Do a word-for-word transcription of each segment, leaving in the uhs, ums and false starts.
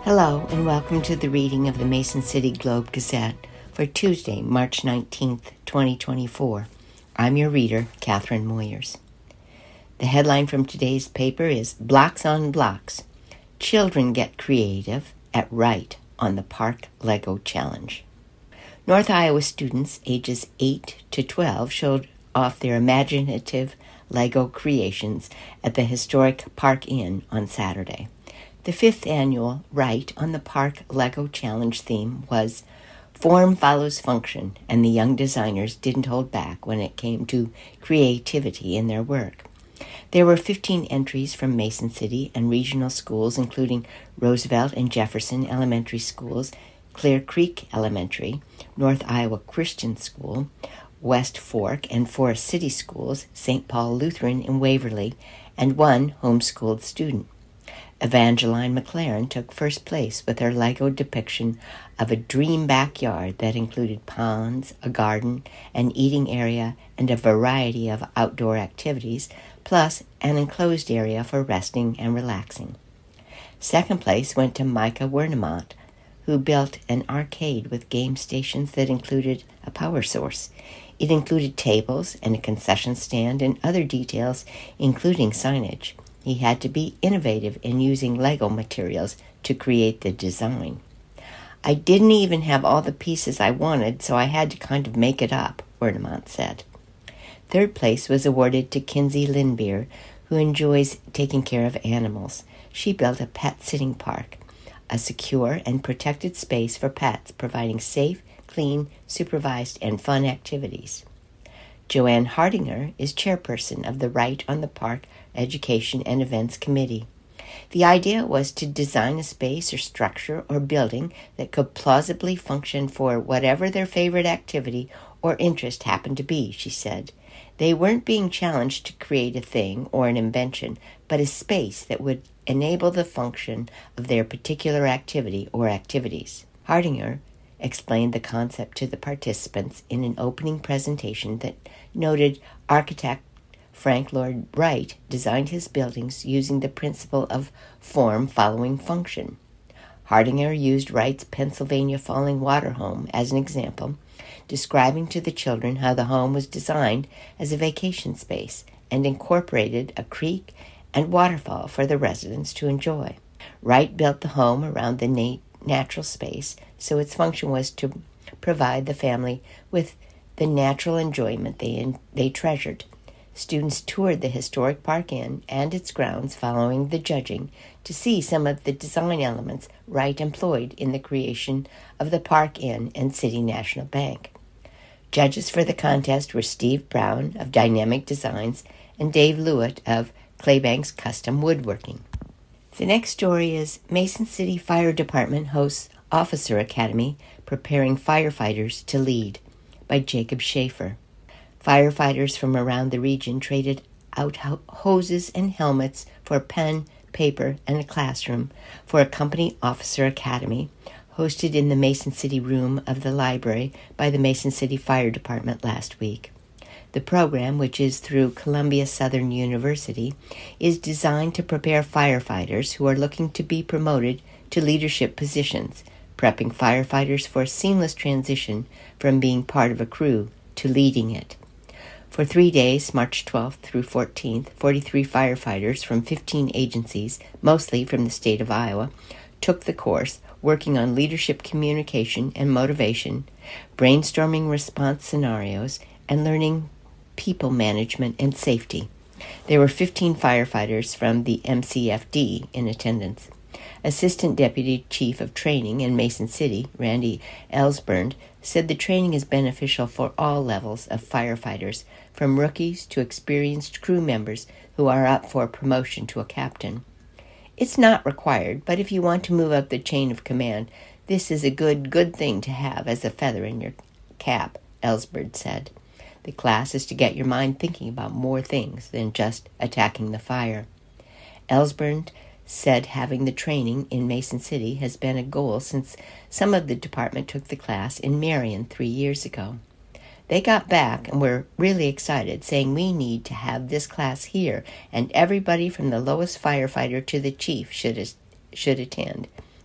Hello and welcome to the reading of the Mason City Globe Gazette for Tuesday, March nineteenth, twenty twenty-four. I'm your reader, Catherine Moyers. The headline from today's paper is Blocks on Blocks. Children get creative at Wright on the Park Lego Challenge. North Iowa students ages eight to twelve showed off their imaginative Lego creations at the historic Park Inn on Saturday. The fifth annual Wright on the Park Lego Challenge theme was Form Follows Function, and the young designers didn't hold back when it came to creativity in their work. There were fifteen entries from Mason City and regional schools, including Roosevelt and Jefferson Elementary Schools, Clear Creek Elementary, North Iowa Christian School, West Fork and Forest City Schools, Saint Paul Lutheran in Waverly, and one homeschooled student. Evangeline McLaren took first place with her Lego depiction of a dream backyard that included ponds, a garden, an eating area, and a variety of outdoor activities, plus an enclosed area for resting and relaxing. Second place went to Micah Wernemont, who built an arcade with game stations that included a power source. It included tables and a concession stand and other details, including signage. He had to be innovative in using Lego materials to create the design. I didn't even have all the pieces I wanted, so I had to kind of make it up, Wernemont said. Third place was awarded to Kinsey Lindbeer, who enjoys taking care of animals. She built a pet sitting park, a secure and protected space for pets, providing safe, clean, supervised, and fun activities. Joanne Hardinger is chairperson of the Wright on the Park Education and Events Committee. The idea was to design a space or structure or building that could plausibly function for whatever their favorite activity or interest happened to be, she said. They weren't being challenged to create a thing or an invention, but a space that would enable the function of their particular activity or activities. Hardinger explained the concept to the participants in an opening presentation that noted architect Frank Lloyd Wright designed his buildings using the principle of form following function. Hardinger used Wright's Pennsylvania Falling Water home as an example, describing to the children how the home was designed as a vacation space and incorporated a creek and waterfall for the residents to enjoy. Wright built the home around the nat- natural space, so its function was to provide the family with the natural enjoyment they in- they treasured. Students toured the historic Park Inn and its grounds following the judging to see some of the design elements Wright employed in the creation of the Park Inn and City National Bank. Judges for the contest were Steve Brown of Dynamic Designs and Dave Lewitt of Claybanks Custom Woodworking. The next story is Mason City Fire Department hosts Officer Academy Preparing Firefighters to Lead by Jacob Schaefer. Firefighters from around the region traded out hoses and helmets for pen, paper, and a classroom for a company officer academy hosted in the Mason City room of the library by the Mason City Fire Department last week. The program, which is through Columbia Southern University, is designed to prepare firefighters who are looking to be promoted to leadership positions, prepping firefighters for a seamless transition from being part of a crew to leading it. For three days, March twelfth through fourteenth, forty-three firefighters from fifteen agencies, mostly from the state of Iowa, took the course, working on leadership communication and motivation, brainstorming response scenarios, and learning people management and safety. There were fifteen firefighters from the M C F D in attendance. Assistant Deputy Chief of Training in Mason City, Randy Ellsbernd, said the training is beneficial for all levels of firefighters, from rookies to experienced crew members who are up for promotion to a captain. It's not required, but if you want to move up the chain of command, this is a good, good thing to have as a feather in your cap, Ellsbernd said. The class is to get your mind thinking about more things than just attacking the fire. Ellsbernd said having the training in Mason City has been a goal since some of the department took the class in Marion three years ago. They got back and were really excited, saying we need to have this class here, and everybody from the lowest firefighter to the chief should should attend.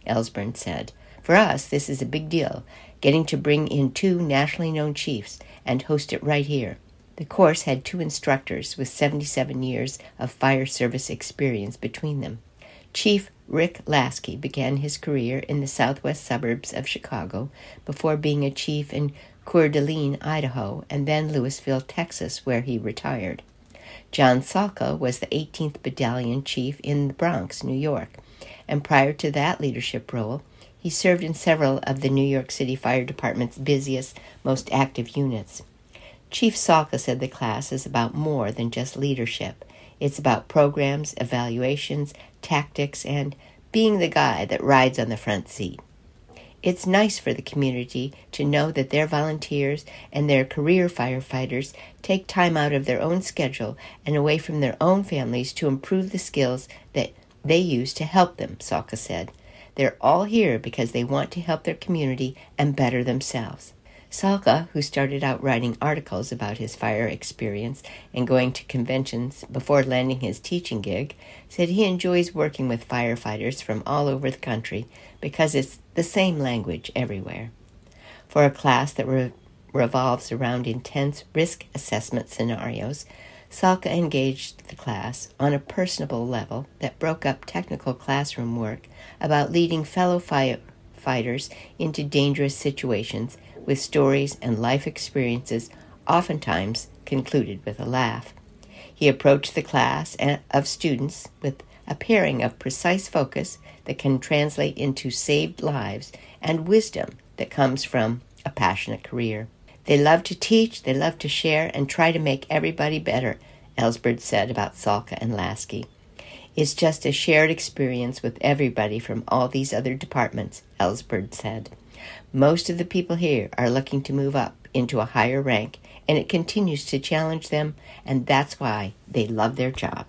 Ellsburn said. For us, this is a big deal, getting to bring in two nationally known chiefs and host it right here. The course had two instructors with seventy-seven years of fire service experience between them. Chief Rick Lasky began his career in the southwest suburbs of Chicago before being a chief in Coeur d'Alene, Idaho, and then Louisville, Texas, where he retired. John Salka was the eighteenth Battalion Chief in the Bronx, New York, and prior to that leadership role, he served in several of the New York City Fire Department's busiest, most active units. Chief Salka said the class is about more than just leadership. It's about programs, evaluations, tactics, and being the guy that rides on the front seat. It's nice for the community to know that their volunteers and their career firefighters take time out of their own schedule and away from their own families to improve the skills that they use to help them, Salka said. They're all here because they want to help their community and better themselves. Salka, who started out writing articles about his fire experience and going to conventions before landing his teaching gig, said he enjoys working with firefighters from all over the country because it's the same language everywhere. For a class that re- revolves around intense risk assessment scenarios, Salka engaged the class on a personable level that broke up technical classroom work about leading fellow firefighters into dangerous situations with stories and life experiences oftentimes concluded with a laugh. He approached the class of students with a pairing of precise focus that can translate into saved lives and wisdom that comes from a passionate career. They love to teach, they love to share, and try to make everybody better, Ellsburn said about Salka and Lasky. It's just a shared experience with everybody from all these other departments, Ellsburn said. Most of the people here are looking to move up into a higher rank, and it continues to challenge them, and that's why they love their job.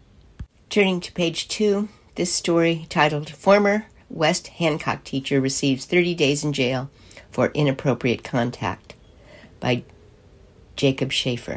Turning to page two, this story titled Former West Hancock Teacher Receives thirty days in Jail for Inappropriate Contact by Jacob Schaefer.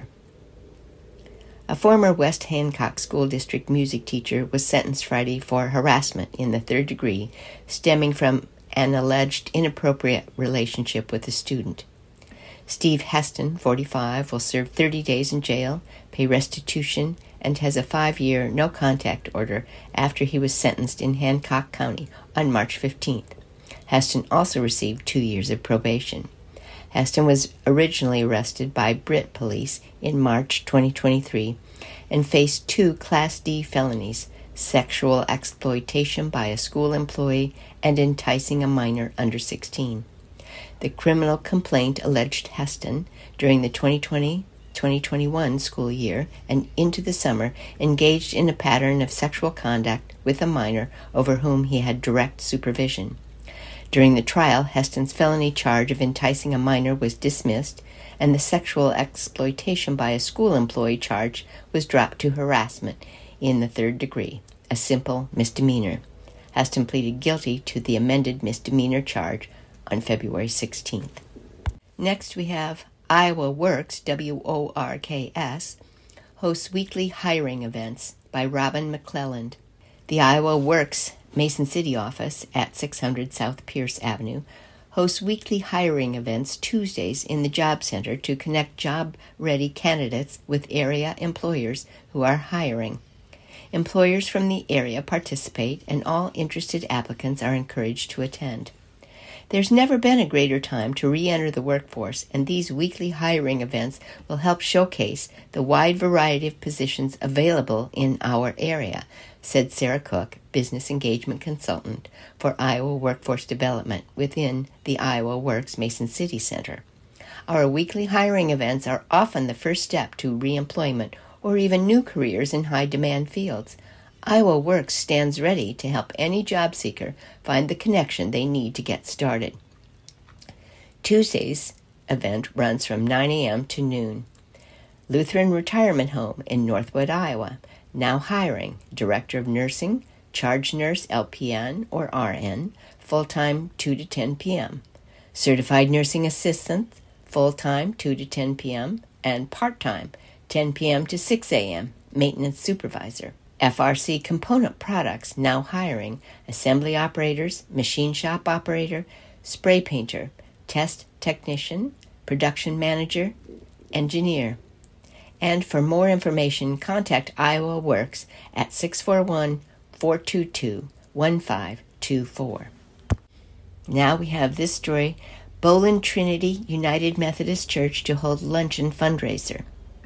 A former West Hancock School District music teacher was sentenced Friday for harassment in the third degree stemming from an alleged inappropriate relationship with a student. Steve Heston, forty-five, will serve thirty days in jail, pay restitution, and has a five-year no-contact order after he was sentenced in Hancock County on March fifteenth. Heston also received two years of probation. Heston was originally arrested by Britt Police in March twenty twenty-three and faced two Class D felonies, sexual exploitation by a school employee and enticing a minor under sixteen. The criminal complaint alleged Heston, during the twenty twenty twenty twenty-one school year and into the summer, engaged in a pattern of sexual conduct with a minor over whom he had direct supervision. During the trial, Heston's felony charge of enticing a minor was dismissed, and the sexual exploitation by a school employee charge was dropped to harassment in the third degree, a simple misdemeanor. Heston pleaded guilty to the amended misdemeanor charge on February sixteenth. Next we have Iowa Works, W O R K S, hosts weekly hiring events by Robin McClelland. The Iowa Works Mason City office at six hundred South Pierce Avenue hosts weekly hiring events Tuesdays in the Job Center to connect job-ready candidates with area employers who are hiring. Employers from the area participate, and all interested applicants are encouraged to attend. There's never been a greater time to re-enter the workforce, and these weekly hiring events will help showcase the wide variety of positions available in our area, said Sarah Cook, Business Engagement Consultant for Iowa Workforce Development within the Iowa Works Mason City Center. Our weekly hiring events are often the first step to reemployment or even new careers in high-demand fields. Iowa Works stands ready to help any job seeker find the connection they need to get started. Tuesday's event runs from nine a.m. to noon. Lutheran Retirement Home in Northwood, Iowa, now hiring Director of Nursing, Charge Nurse L P N or R N, full-time two to ten p.m., Certified Nursing Assistant, full-time two to ten p.m., and part-time ten p.m. to six a.m., Maintenance Supervisor. F R C Component Products now hiring assembly operators, machine shop operator, spray painter, test technician, production manager, engineer. And for more information, contact Iowa Works at six four one, four two two, one five two four. Now we have this story, Boland Trinity United Methodist Church to hold luncheon fundraiser.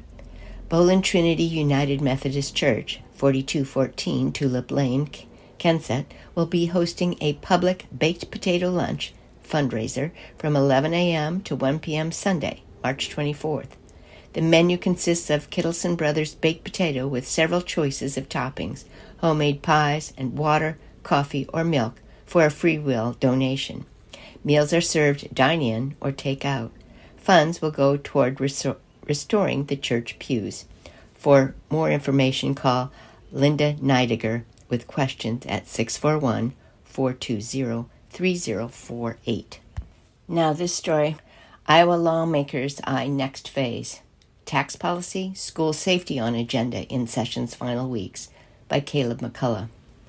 Boland Trinity United Methodist Church, forty-two fourteen Tulip Lane, Kensett, will be hosting a public baked potato lunch fundraiser from eleven a.m. to one p.m. Sunday, March twenty-fourth. The menu consists of Kittleson Brothers baked potato with several choices of toppings, homemade pies, and water, coffee, or milk for a free will donation. Meals are served dine-in or take-out. Funds will go toward resor- restoring the church pews. For more information, call Linda Neidiger with questions at six four one, four two zero, three zero four eight. Now this story, Iowa lawmakers eye next phase. Tax policy, school safety on agenda in session's final weeks, by Caleb McCullough.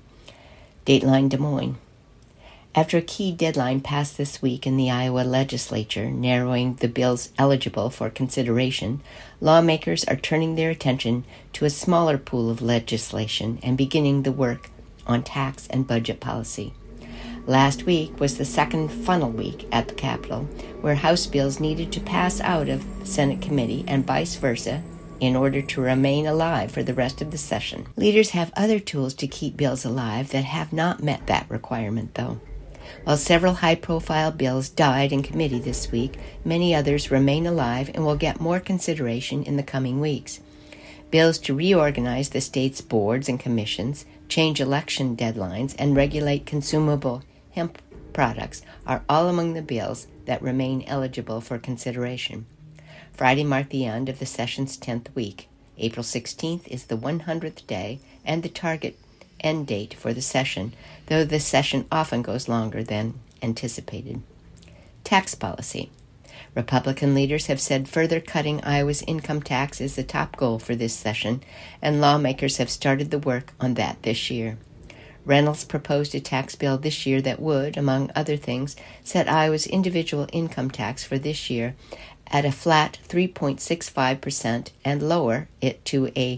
Dateline Des Moines. After a key deadline passed this week in the Iowa legislature, narrowing the bills eligible for consideration, lawmakers are turning their attention to a smaller pool of legislation and beginning the work on tax and budget policy. Last week was the second funnel week at the Capitol, where House bills needed to pass out of Senate committee and vice versa in order to remain alive for the rest of the session. Leaders have other tools to keep bills alive that have not met that requirement, though. While several high-profile bills died in committee this week, many others remain alive and will get more consideration in the coming weeks. Bills to reorganize the state's boards and commissions, change election deadlines, and regulate consumable hemp products are all among the bills that remain eligible for consideration. Friday marked the end of the session's tenth week. April sixteenth is the one hundredth day and the target end date for the session, though the session often goes longer than anticipated. Tax policy. Republican leaders have said further cutting Iowa's income tax is the top goal for this session, and lawmakers have started the work on that this year. Reynolds proposed a tax bill this year that would, among other things, set Iowa's individual income tax for this year at a flat three point six five percent and lower it to a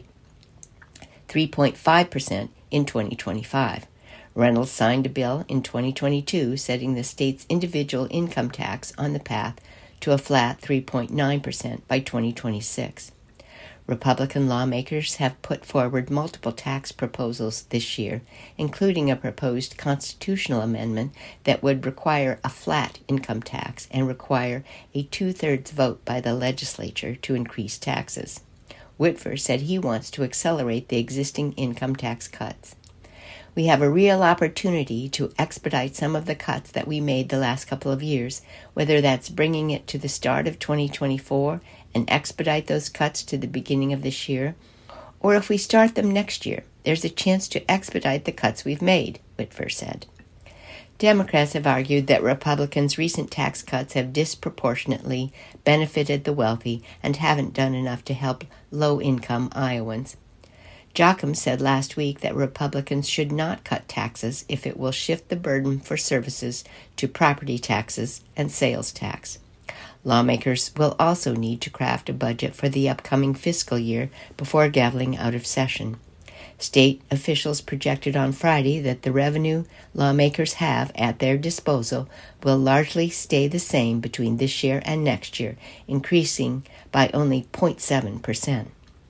three point five percent in twenty twenty-five. Reynolds signed a bill in twenty twenty-two setting the state's individual income tax on the path to a flat three point nine percent by twenty twenty-six. Republican lawmakers have put forward multiple tax proposals this year, including a proposed constitutional amendment that would require a flat income tax and require a two-thirds vote by the legislature to increase taxes. Whitver said he wants to accelerate the existing income tax cuts. We have a real opportunity to expedite some of the cuts that we made the last couple of years, whether that's bringing it to the start of twenty twenty-four and expedite those cuts to the beginning of this year, or if we start them next year, there's a chance to expedite the cuts we've made, Whitver said. Democrats have argued that Republicans' recent tax cuts have disproportionately benefited the wealthy and haven't done enough to help low-income Iowans. Jocham said last week that Republicans should not cut taxes if it will shift the burden for services to property taxes and sales tax. Lawmakers will also need to craft a budget for the upcoming fiscal year before gaveling out of session. State officials projected on Friday that the revenue lawmakers have at their disposal will largely stay the same between this year and next year, increasing by only zero point seven percent.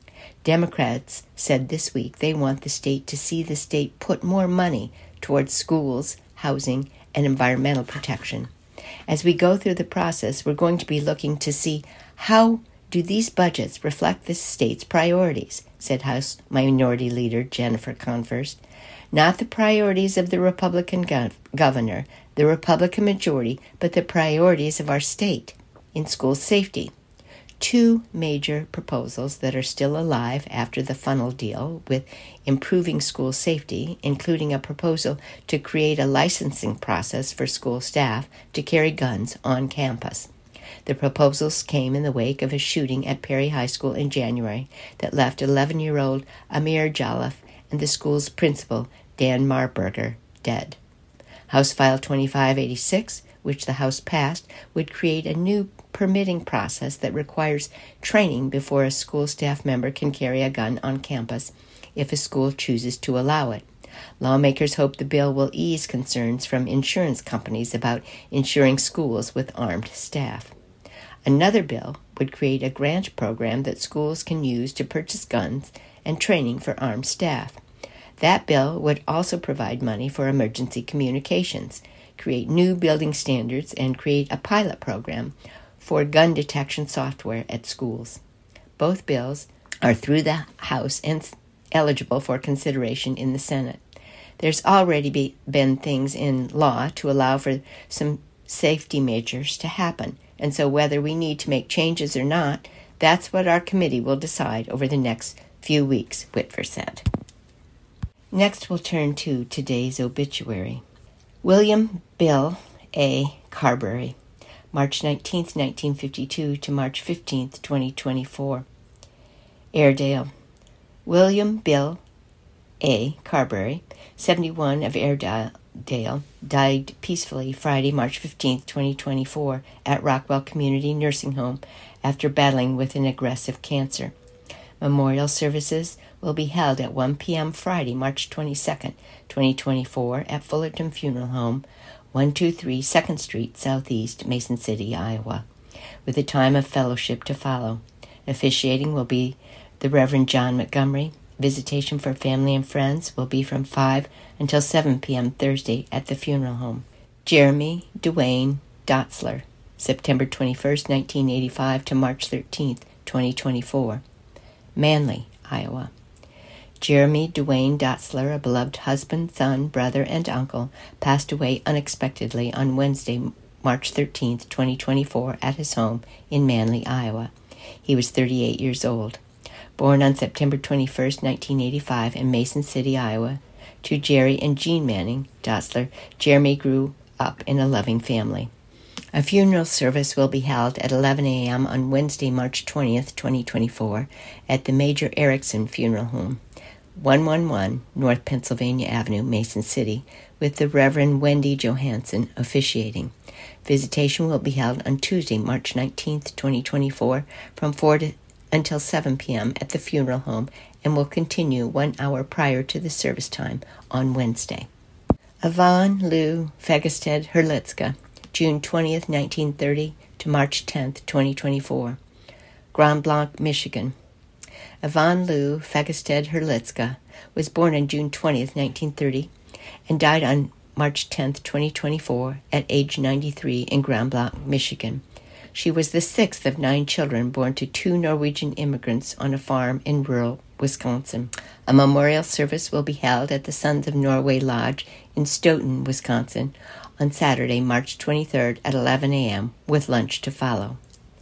Democrats said this week they want the state to see the state put more money towards schools, housing, and environmental protection. As we go through the process, we're going to be looking to see how do these budgets reflect the state's priorities, said House Minority Leader Jennifer Converse. Not the priorities of the Republican gov- governor, the Republican majority, but the priorities of our state in school safety. Two major proposals that are still alive after the funnel deal with improving school safety, including a proposal to create a licensing process for school staff to carry guns on campus. The proposals came in the wake of a shooting at Perry High School in January that left eleven-year-old Amir Jalaf and the school's principal, Dan Marburger, dead. House File twenty-five eighty-six, which the House passed, would create a new permitting process that requires training before a school staff member can carry a gun on campus if a school chooses to allow it. Lawmakers hope the bill will ease concerns from insurance companies about insuring schools with armed staff. Another bill would create a grant program that schools can use to purchase guns and training for armed staff. That bill would also provide money for emergency communications, create new building standards, and create a pilot program for gun detection software at schools. Both bills are through the House and eligible for consideration in the Senate. There's already be, been things in law to allow for some safety measures to happen, and so whether we need to make changes or not, that's what our committee will decide over the next few weeks, Whitver said. Next, we'll turn to today's obituary. William Bill A. Carberry, March nineteenth, nineteen fifty-two to March fifteenth, twenty twenty-four. Airedale. William Bill A. Carberry, seventy-one, of Airedale, died peacefully Friday, March fifteenth, twenty twenty-four, at Rockwell Community Nursing Home after battling with an aggressive cancer. Memorial services will be held at one p.m. Friday, March twenty-second, twenty twenty-four, at Fullerton Funeral Home, one twenty-three second Street, Southeast, Mason City, Iowa, with a time of fellowship to follow. Officiating will be the Reverend John Montgomery. Visitation for family and friends will be from five until seven p.m. Thursday at the funeral home. Jeremy Dwayne Dotzler, September twenty-first, nineteen eighty-five to March thirteenth, twenty twenty-four. Manly, Iowa. Jeremy Dwayne Dotzler, a beloved husband, son, brother, and uncle, passed away unexpectedly on Wednesday, March thirteenth, twenty twenty-four, at his home in Manly, Iowa. He was thirty-eight years old. Born on September twenty-first, nineteen eighty-five, in Mason City, Iowa, to Jerry and Jean Manning Dotzler, Jeremy grew up in a loving family. A funeral service will be held at eleven a.m. on Wednesday, March twentieth, twenty twenty-four, at the Major Erickson Funeral Home, one eleven North Pennsylvania Avenue, Mason City, with the Reverend Wendy Johansson officiating. Visitation will be held on Tuesday, March nineteenth, twenty twenty-four, from four to, until seven p.m. at the funeral home, and will continue one hour prior to the service time on Wednesday. Yvonne Lou Fegested Herlitzka, June twentieth, nineteen thirty to March tenth, twenty twenty-four. Grand Blanc, Michigan. Yvonne Lou Fegested Herlitzka was born on June twentieth, nineteen thirty, and died on March tenth, twenty twenty-four, at age ninety-three in Grand Blanc, Michigan. She was the sixth of nine children born to two Norwegian immigrants on a farm in rural Wisconsin. A memorial service will be held at the Sons of Norway Lodge in Stoughton, Wisconsin, on Saturday, March twenty-third at eleven a.m., with lunch to follow.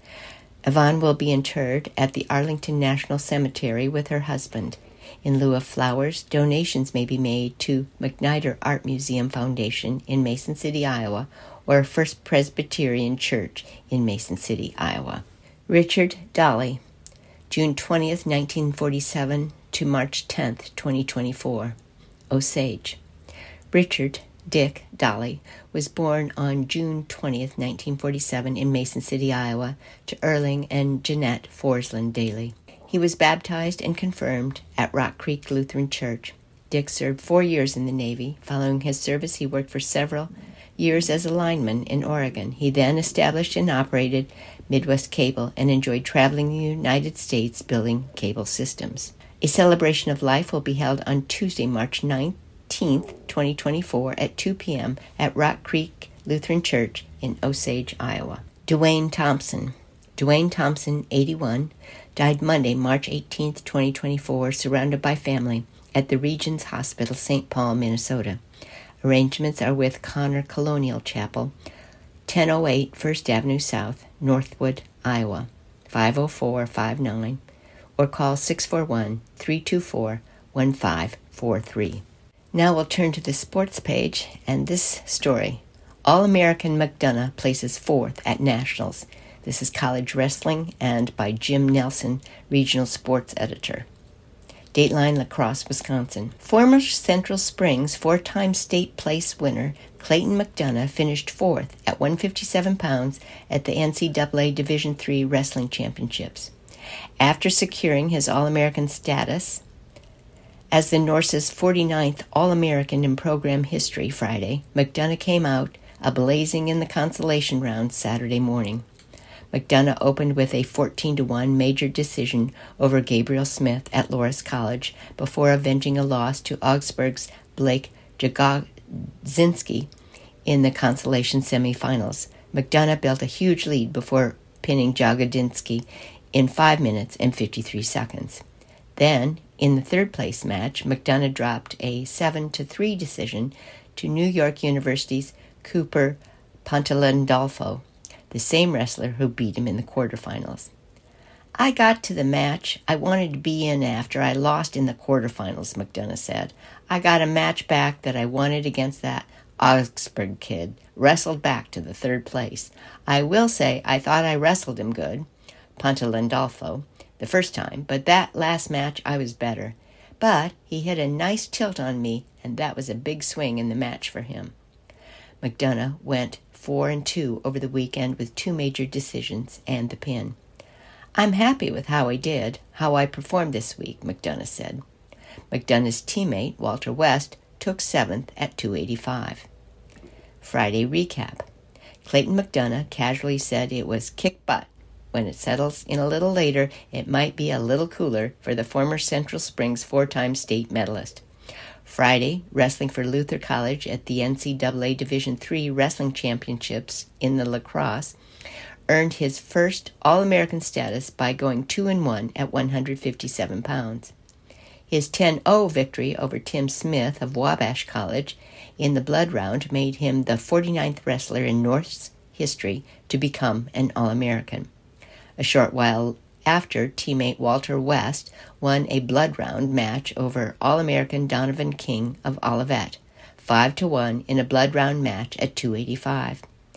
Yvonne will be interred at the Arlington National Cemetery with her husband. In lieu of flowers, donations may be made to McNider Art Museum Foundation in Mason City, Iowa, or First Presbyterian Church in Mason City, Iowa. Richard Dolly, June twentieth, nineteen forty-seven to March tenth, twenty twenty-four. Osage. Richard Dick Dolly was born on June twentieth, nineteen forty-seven in Mason City, Iowa, to Erling and Jeanette Forsland Daly. He was baptized and confirmed at Rock Creek Lutheran Church. Dick served four years in the Navy. Following his service, he worked for several years as a lineman in Oregon. He then established and operated Midwest Cable and enjoyed traveling the United States building cable systems. A celebration of life will be held on Tuesday, March nineteenth, twenty twenty-four, at two p.m. at Rock Creek Lutheran Church in Osage, Iowa. Dwayne Thompson. Dwayne Thompson, eighty-one, died Monday, March eighteenth, twenty twenty-four, surrounded by family at the Regions Hospital, Saint Paul, Minnesota. Arrangements are with Connor Colonial Chapel, ten oh eight First Avenue South, Northwood, Iowa, five oh four five nine, or call six four one, three two four, one five four three. Now we'll turn to the sports page, and this story. All-American McDonough places fourth at Nationals. This is College Wrestling, and by Jim Nelson, Regional Sports Editor. Dateline Lacrosse, Wisconsin. Former Central Springs four-time state place winner Clayton McDonough finished fourth at one hundred fifty-seven pounds at the N C double A Division three Wrestling Championships. After securing his All-American status as the Norse's forty-ninth All-American in program history Friday, McDonough came out a-blazing in the consolation round Saturday morning. McDonough opened with a fourteen to one major decision over Gabriel Smith at Loras College before avenging a loss to Augsburg's Blake Jagodzinski in the consolation semifinals. McDonough built a huge lead before pinning Jagodzinski in five minutes and fifty-three seconds. Then, in the third-place match, McDonough dropped a seven to three decision to New York University's Cooper Pontelandolfo, the same wrestler who beat him in the quarterfinals. I got to the match I wanted to be in after I lost in the quarterfinals, McDonough said. I got a match back that I wanted against that Augsburg kid, wrestled back to the third place. I will say I thought I wrestled him good, Pontelandolfo, the first time, but that last match I was better. But he hit a nice tilt on me, and that was a big swing in the match for him. McDonough went four and two over the weekend with two major decisions and the pin. I'm happy with how I did, how I performed this week, McDonough said. McDonough's teammate, Walter West, took seventh at two eighty-five. Friday recap. Clayton McDonough casually said it was kick butt. When it settles in a little later, it might be a little cooler for the former Central Springs four-time state medalist. Friday, wrestling for Luther College at the N C double A Division three Wrestling Championships in the lacrosse, earned his first All-American status by going two and one at one hundred fifty-seven pounds. His ten oh victory over Tim Smith of Wabash College in the blood round made him the forty-ninth wrestler in Norse history to become an All-American. A short while after, teammate Walter West won a blood round match over All-American Donovan King of Olivet, five to one in a blood round match at two eighty-five.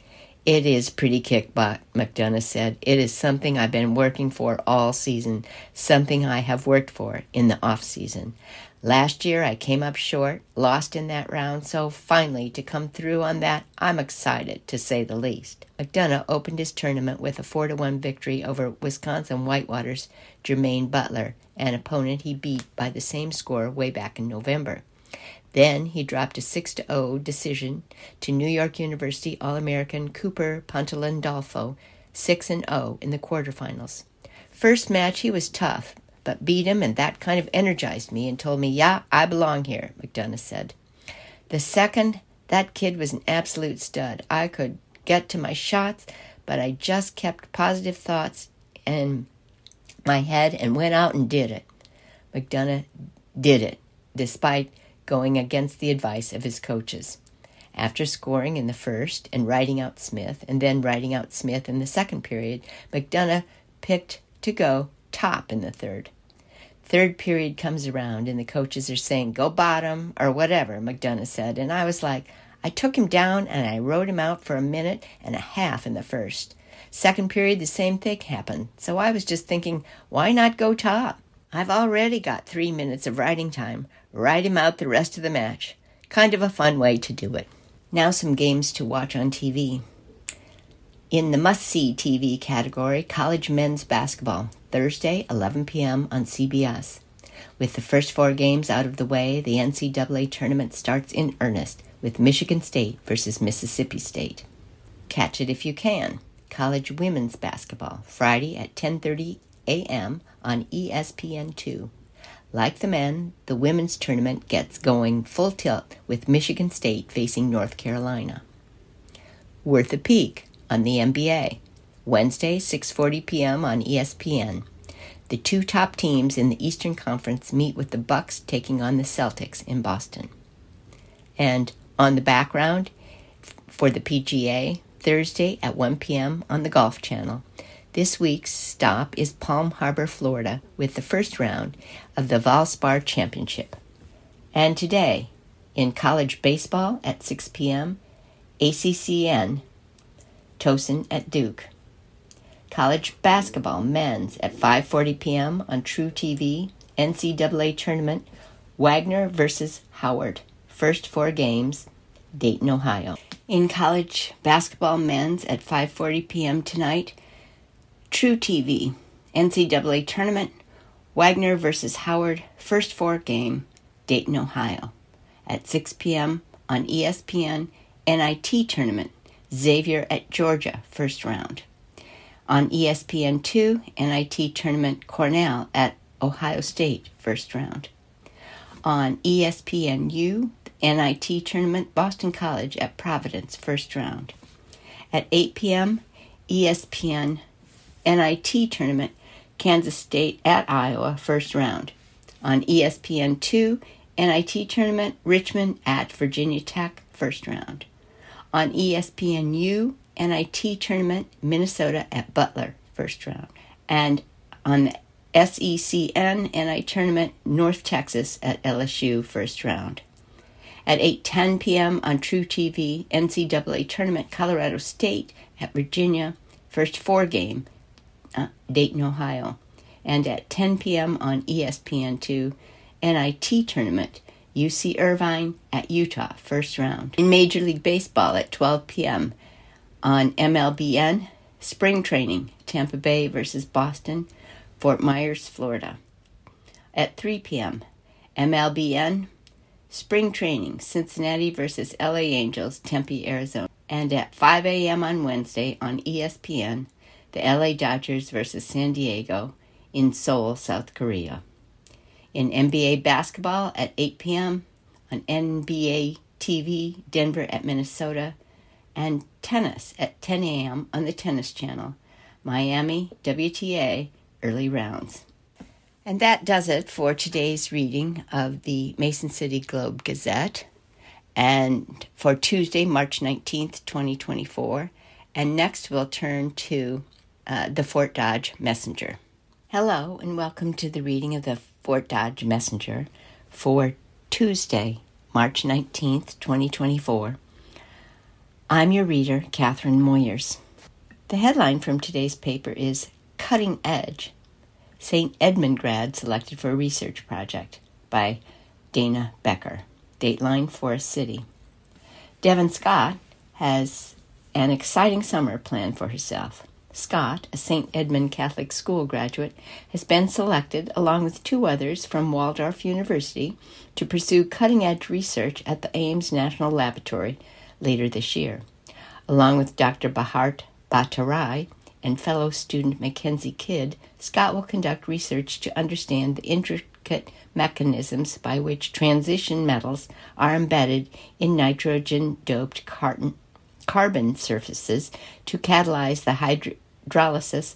It is pretty kick butt, McDonough said. It is something I've been working for all season, something I have worked for in the off-season. Last year I came up short, lost in that round, so finally to come through on that, I'm excited, to say the least. McDonough opened his tournament with a four to one victory over Wisconsin Whitewater's Jermaine Butler, an opponent he beat by the same score way back in November. Then he dropped a six to oh decision to New York University All-American Cooper Pontelandolfo, six and oh in the quarterfinals. First match he was tough, but beat him, and that kind of energized me and told me, yeah, I belong here, McDonough said. The second, that kid was an absolute stud. I could get to my shots, but I just kept positive thoughts in my head and went out and did it. McDonough did it, despite going against the advice of his coaches. After scoring in the first and riding out Smith, and then riding out Smith in the second period, McDonough picked to go top in the third. Third period comes around, and the coaches are saying, go bottom, or whatever, McDonough said. And I was like, I took him down, and I rode him out for a minute and a half in the first. Second period, the same thing happened. So I was just thinking, why not go top? I've already got three minutes of riding time. Ride him out the rest of the match. Kind of a fun way to do it. Now some games to watch on T V. In the must-see T V category, college men's basketball, Thursday, eleven p.m. on C B S. With the first four games out of the way, the N C double A tournament starts in earnest with Michigan State versus Mississippi State. Catch it if you can. College women's basketball, Friday at ten thirty a.m. on E S P N two. Like the men, the women's tournament gets going full tilt with Michigan State facing North Carolina. Worth a peek on the N B A, Wednesday, six forty p.m. on E S P N. The two top teams in the Eastern Conference meet with the Bucks taking on the Celtics in Boston. And on the background for the P G A, Thursday at one p.m. on the Golf Channel. This week's stop is Palm Harbor, Florida, with the first round of the Valspar Championship. And today, in college baseball at six p.m., A C C N, Towson at Duke. College basketball men's at five forty p.m. on True T V, N C double A Tournament, Wagner versus Howard. First four games, Dayton, Ohio. In college basketball men's at five forty p.m. tonight, True T V, N C double A Tournament, Wagner versus Howard. First four game, Dayton, Ohio. At six p.m. on E S P N, N I T Tournament, Xavier at Georgia, first round. On E S P N two, N I T Tournament, Cornell at Ohio State, first round. On E S P N U, N I T Tournament, Boston College at Providence, first round. At eight p.m., E S P N N I T Tournament, Kansas State at Iowa, first round. On E S P N two, N I T Tournament, Richmond at Virginia Tech, first round. On E S P N U, N I T Tournament, Minnesota at Butler, first round. And on the S E C N N I T Tournament, North Texas at L S U, first round. At eight ten p.m. on True T V, N C double A Tournament, Colorado State at Virginia, first four game, uh, Dayton, Ohio. And at ten p.m. on E S P N two, N I T Tournament, U C Irvine at Utah, first round. In Major League Baseball at twelve p.m. on M L B N, Spring Training, Tampa Bay versus Boston, Fort Myers, Florida. At three p.m., M L B N, Spring Training, Cincinnati versus L A Angels, Tempe, Arizona. And at five a.m. on Wednesday on E S P N, the L A Dodgers versus San Diego in Seoul, South Korea. In N B A basketball at eight p.m. on N B A T V, Denver at Minnesota. And tennis at ten a.m. on the Tennis Channel, Miami, W T A, early rounds. And that does it for today's reading of the Mason City Globe Gazette, and for Tuesday, March nineteenth, twenty twenty-four. And next we'll turn to uh, the Fort Dodge Messenger. Hello, and welcome to the reading of the Fort Dodge Messenger for Tuesday, March nineteenth, twenty twenty-four. I'm your reader, Catherine Moyers. The headline from today's paper is Cutting Edge, Saint Edmund grad selected for a research project, by Dana Becker. Dateline, Forest City. Devin Scott has an exciting summer planned for herself. Scott, a Saint Edmund Catholic School graduate, has been selected, along with two others from Waldorf University, to pursue cutting-edge research at the Ames National Laboratory later this year. Along with Doctor Bhart Bhattarai and fellow student Mackenzie Kidd, Scott will conduct research to understand the intricate mechanisms by which transition metals are embedded in nitrogen-doped carbon, carbon surfaces to catalyze the hydrolysis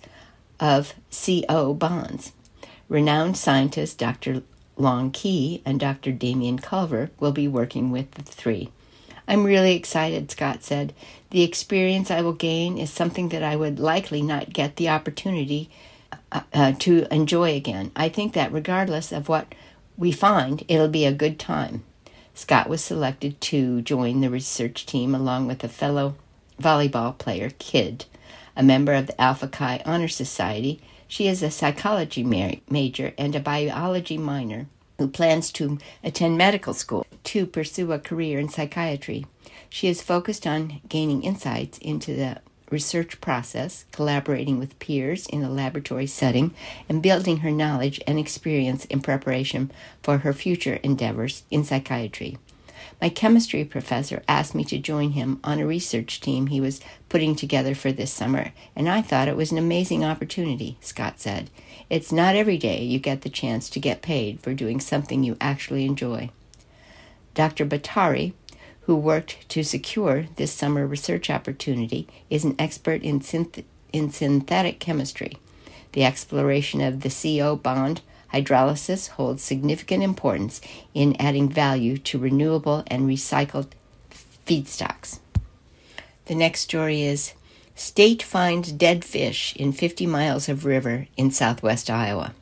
of C O bonds. Renowned scientists Doctor Long Key and Doctor Damian Culver will be working with the three. I'm really excited, Scott said. The experience I will gain is something that I would likely not get the opportunity uh, uh, to enjoy again. I think that regardless of what we find, it'll be a good time. Scott was selected to join the research team along with a fellow volleyball player, Kidd, a member of the Alpha Chi Honor Society. She is a psychology major and a biology minor who plans to attend medical school to pursue a career in psychiatry. She is focused on gaining insights into the research process, collaborating with peers in a laboratory setting, and building her knowledge and experience in preparation for her future endeavors in psychiatry. My chemistry professor asked me to join him on a research team he was putting together for this summer, and I thought it was an amazing opportunity, Scott said. It's not every day you get the chance to get paid for doing something you actually enjoy. Doctor Bhattari, who worked to secure this summer research opportunity, is an expert in, synth- in synthetic chemistry. The exploration of the C O bond hydrolysis holds significant importance in adding value to renewable and recycled feedstocks. The next story is State Finds Dead Fish in fifty miles of river in southwest Iowa,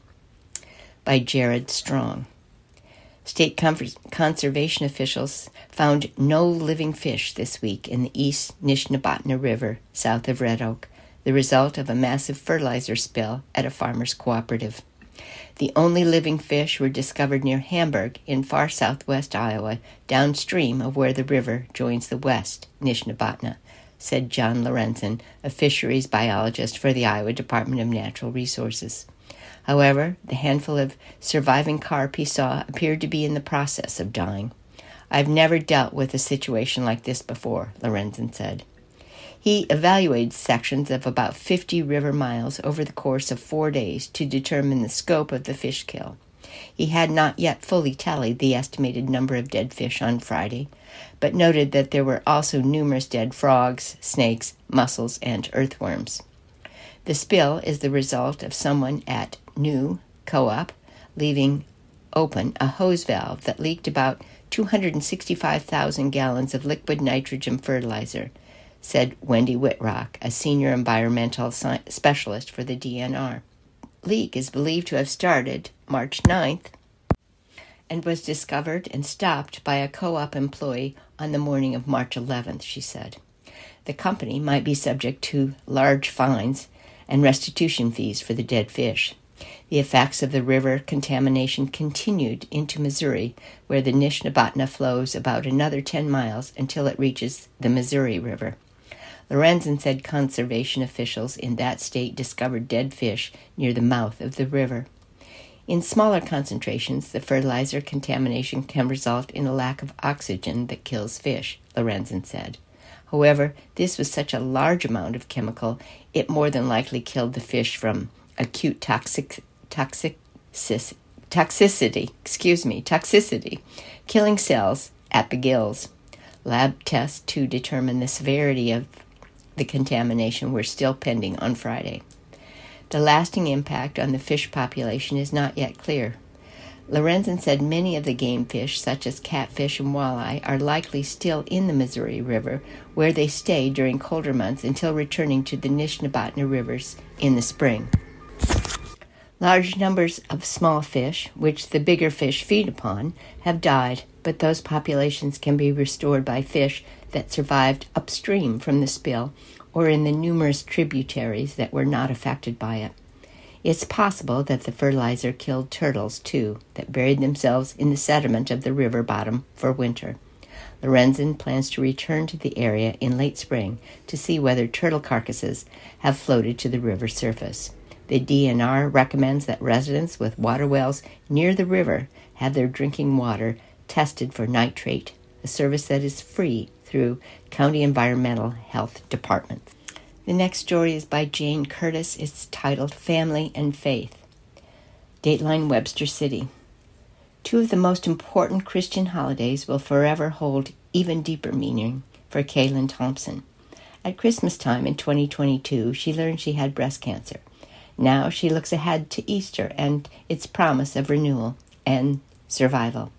by Jared Strong. State conservation officials found no living fish this week in the East Nishnabotna River, south of Red Oak, the result of a massive fertilizer spill at a farmer's cooperative. The only living fish were discovered near Hamburg in far southwest Iowa, downstream of where the river joins the west Nishnabotna, said John Lorenzen, a fisheries biologist for the Iowa Department of Natural Resources. However, the handful of surviving carp he saw appeared to be in the process of dying. "I've never dealt with a situation like this before," Lorenzen said. He evaluated sections of about fifty river miles over the course of four days to determine the scope of the fish kill. He had not yet fully tallied the estimated number of dead fish on Friday, but noted that there were also numerous dead frogs, snakes, mussels, and earthworms. The spill is the result of someone at New Co-op leaving open a hose valve that leaked about two hundred sixty-five thousand gallons of liquid nitrogen fertilizer, said Wendy Whitrock, a senior environmental sci- specialist for the D N R. Leak is believed to have started March ninth and was discovered and stopped by a co-op employee on the morning of March eleventh, she said. The company might be subject to large fines and restitution fees for the dead fish. The effects of the river contamination continued into Missouri, where the Nishnabotna flows about another ten miles until it reaches the Missouri River. Lorenzen said conservation officials in that state discovered dead fish near the mouth of the river. In smaller concentrations, the fertilizer contamination can result in a lack of oxygen that kills fish, Lorenzen said. However, this was such a large amount of chemical, it more than likely killed the fish from acute toxic, toxic, cis, toxicity, excuse me, toxicity, killing cells at the gills. Lab tests to determine the severity of the contamination were still pending on Friday. The lasting impact on the fish population is not yet clear. Lorenzen said many of the game fish, such as catfish and walleye, are likely still in the Missouri River, where they stay during colder months until returning to the Nishnabotna rivers in the spring. Large numbers of small fish, which the bigger fish feed upon, have died, but those populations can be restored by fish that survived upstream from the spill or in the numerous tributaries that were not affected by it. It's possible that the fertilizer killed turtles, too, that buried themselves in the sediment of the river bottom for winter. Lorenzen plans to return to the area in late spring to see whether turtle carcasses have floated to the river surface. The D N R recommends that residents with water wells near the river have their drinking water tested for nitrate, a service that is free through County Environmental Health Departments. The next story is by Jane Curtis. It's titled Family and Faith. Dateline Webster City. Two of the most important Christian holidays will forever hold even deeper meaning for Kaylin Thompson. At Christmas time in twenty twenty-two, she learned she had breast cancer. Now she looks ahead to Easter and its promise of renewal and survival.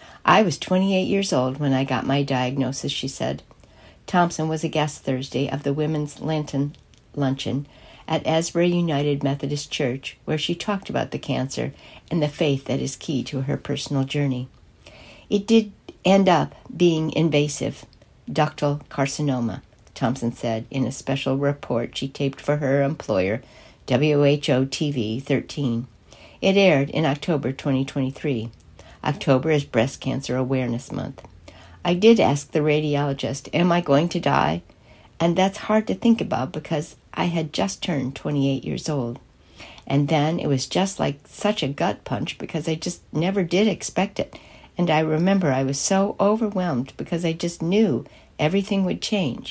I was twenty-eight years old when I got my diagnosis, she said. Thompson was a guest Thursday of the Women's Lenten Luncheon at Asbury United Methodist Church, where she talked about the cancer and the faith that is key to her personal journey. It did end up being invasive, ductal carcinoma, Thompson said in a special report she taped for her employer, W H O T V thirteen. It aired in October twenty twenty-three. October is Breast Cancer Awareness Month. I did ask the radiologist, am I going to die? And that's hard to think about because I had just turned twenty-eight years old. And then it was just like such a gut punch because I just never did expect it. And I remember I was so overwhelmed because I just knew everything would change.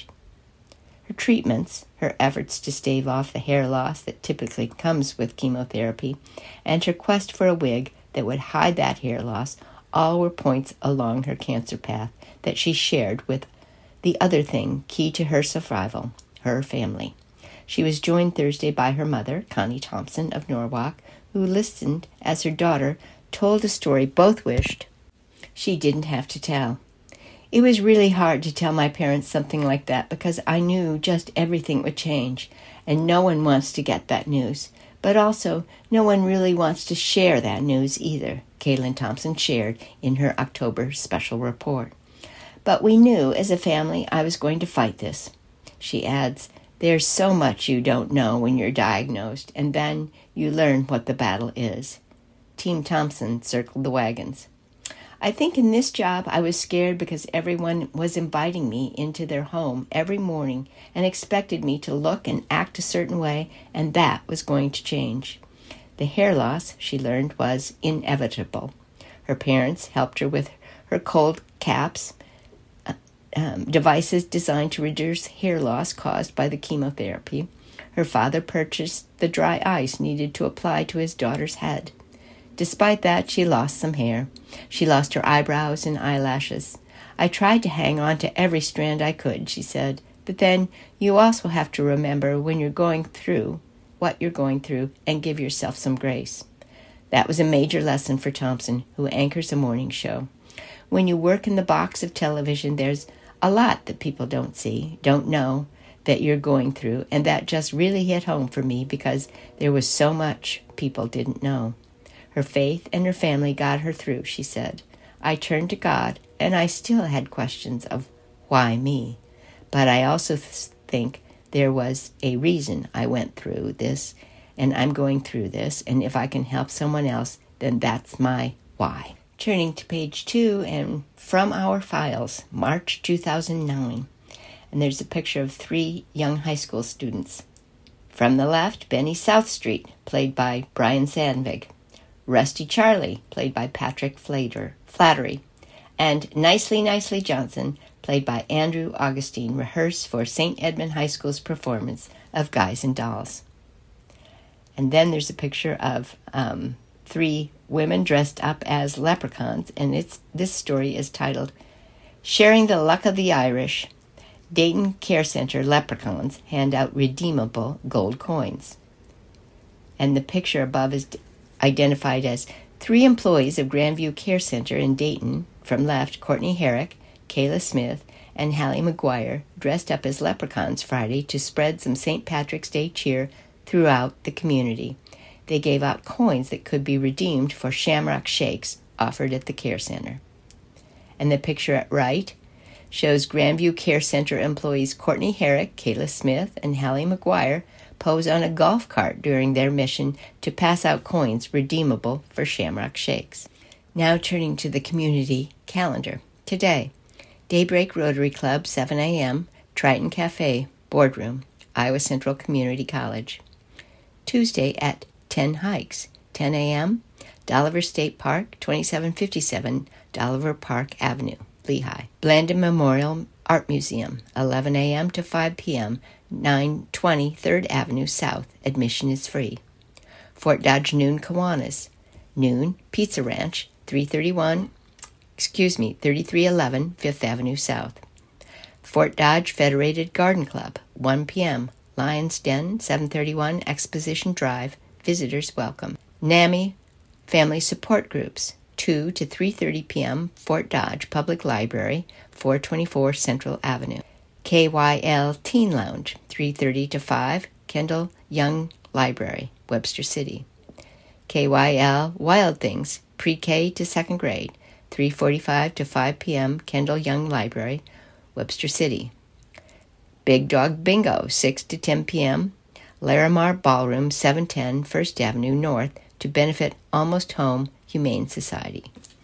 Her treatments, her efforts to stave off the hair loss that typically comes with chemotherapy, and her quest for a wig that would hide that hair loss, all were points along her cancer path that she shared with the other thing key to her survival, her family. She was joined Thursday by her mother, Connie Thompson of Norwalk, who listened as her daughter told a story both wished she didn't have to tell. It was really hard to tell my parents something like that because I knew just everything would change, and no one wants to get that news. But also, no one really wants to share that news either, Kaylin Thompson shared in her October special report. But we knew as a family I was going to fight this. She adds, There's so much you don't know when you're diagnosed, and then you learn what the battle is. Team Thompson circled the wagons. I think in this job I was scared because everyone was inviting me into their home every morning and expected me to look and act a certain way, and that was going to change. The hair loss, she learned, was inevitable. Her parents helped her with her cold caps, um, devices designed to reduce hair loss caused by the chemotherapy. Her father purchased the dry ice needed to apply to his daughter's head. Despite that, she lost some hair. She lost her eyebrows and eyelashes. I tried to hang on to every strand I could, she said, but then you also have to remember when you're going through what you're going through and give yourself some grace. That was a major lesson for Thompson, who anchors a morning show. When you work in the box of television, there's a lot that people don't see, don't know, that you're going through, and that just really hit home for me because there was so much people didn't know. Her faith and her family got her through, she said. I turned to God, and I still had questions of why me. But I also th- think there was a reason I went through this, and I'm going through this, and if I can help someone else, then that's my why. Turning to page two, and from our files, March two thousand nine. And there's a picture of three young high school students. From the left, Benny Southstreet, played by Brian Sandvig. Rusty Charlie, played by Patrick Flater, Flattery. And Nicely Nicely Johnson, played by Andrew Augustine, rehearse for Saint Edmund High School's performance of Guys and Dolls. And then there's a picture of um, three women dressed up as leprechauns, and it's this story is titled, Sharing the Luck of the Irish, Dayton Care Center Leprechauns Hand Out Redeemable Gold Coins. And the picture above is identified as three employees of Grandview Care Center in Dayton, from left, Courtney Herrick, Kayla Smith, and Hallie McGuire, dressed up as leprechauns Friday to spread some Saint Patrick's Day cheer throughout the community. They gave out coins that could be redeemed for Shamrock Shakes offered at the care center. And the picture at right shows Grandview Care Center employees Courtney Herrick, Kayla Smith, and Hallie McGuire pose on a golf cart during their mission to pass out coins redeemable for Shamrock Shakes. Now turning to the community calendar. Today, Daybreak Rotary Club, seven a.m., Triton Cafe, Boardroom, Iowa Central Community College. Tuesday at ten Hikes, ten a.m., Dolliver State Park, twenty-seven fifty-seven Dolliver Park Avenue, Lehigh. Blandin Memorial Art Museum, eleven a.m. to five p.m., nine twenty third Avenue South. Admission is free. Fort Dodge Noon Kiwanis, Noon Pizza Ranch, three thirty-one, excuse me, thirty-three eleven Fifth Avenue South. Fort Dodge Federated Garden Club, one p.m., Lion's Den, seven thirty-one Exposition Drive. Visitors welcome. NAMI Family Support Groups, two to three thirty p.m., Fort Dodge Public Library, four twenty-four Central Avenue. K Y L Teen Lounge, three thirty to five, Kendall Young Library, Webster City. K Y L Wild Things, pre-K to second grade, three forty-five to five p.m., Kendall Young Library, Webster City. Big Dog Bingo, six to ten p.m., Larimar Ballroom, seven ten First Avenue North, to benefit Almost Home Humane Society.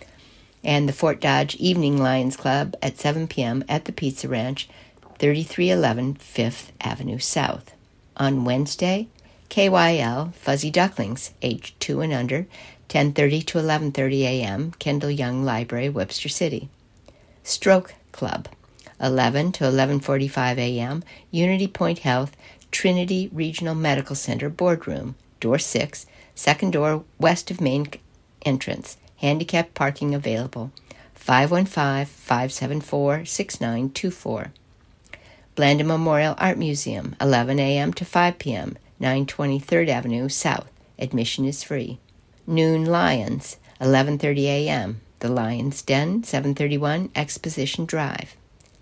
And the Fort Dodge Evening Lions Club at seven p.m. at the Pizza Ranch, thirty-three eleven Fifth Avenue South. On Wednesday, K Y L Fuzzy Ducklings, age two and under, ten thirty to eleven thirty a.m., Kendall Young Library, Webster City. Stroke Club, eleven to eleven forty-five a.m., Unity Point Health, Trinity Regional Medical Center Boardroom, door six, second door west of main entrance. Handicapped parking available. five one five, five seven four, six nine two four. Blandin Memorial Art Museum, eleven a.m. to five p.m., nine twenty third Avenue South. Admission is free. Noon Lions, eleven thirty a.m., The Lion's Den, seven thirty-one Exposition Drive.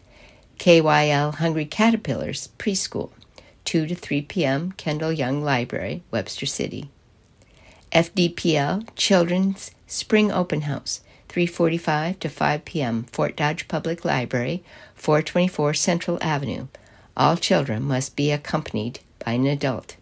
K Y L Hungry Caterpillars Preschool, two to three p.m., Kendall Young Library, Webster City. F D P L Children's Spring Open House, three forty-five to five p.m., Fort Dodge Public Library, four twenty-four Central Avenue. All children must be accompanied by an adult.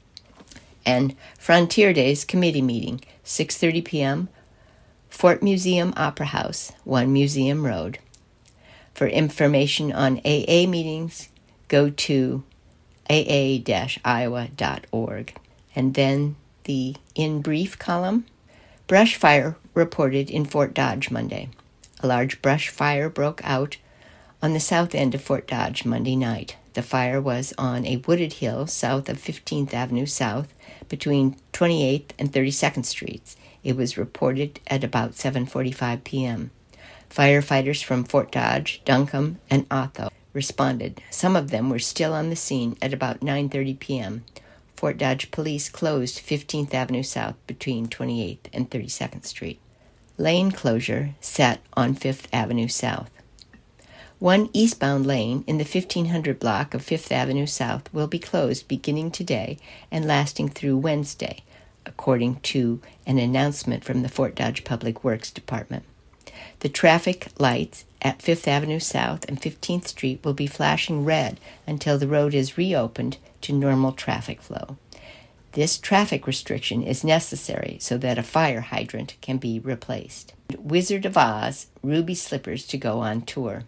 And Frontier Days Committee Meeting, six thirty p.m., Fort Museum Opera House, one Museum Road. For information on A A meetings, go to a a dash iowa dot org. And then the In Brief column. Brush fire reported in Fort Dodge Monday. A large brush fire broke out on the south end of Fort Dodge Monday night. The fire was on a wooded hill south of fifteenth Avenue South between twenty-eighth and thirty-second Streets. It was reported at about seven forty-five p.m. Firefighters from Fort Dodge, Duncombe, and Otho responded. Some of them were still on the scene at about nine thirty p.m. Fort Dodge police closed fifteenth Avenue South between twenty-eighth and thirty-second Street. Lane closure set on fifth Avenue South. One eastbound lane in the fifteen hundred block of fifth Avenue South will be closed beginning today and lasting through Wednesday, according to an announcement from the Fort Dodge Public Works Department. The traffic lights at fifth Avenue South and fifteenth Street will be flashing red until the road is reopened to normal traffic flow. This traffic restriction is necessary so that a fire hydrant can be replaced. Wizard of Oz ruby slippers to go on tour.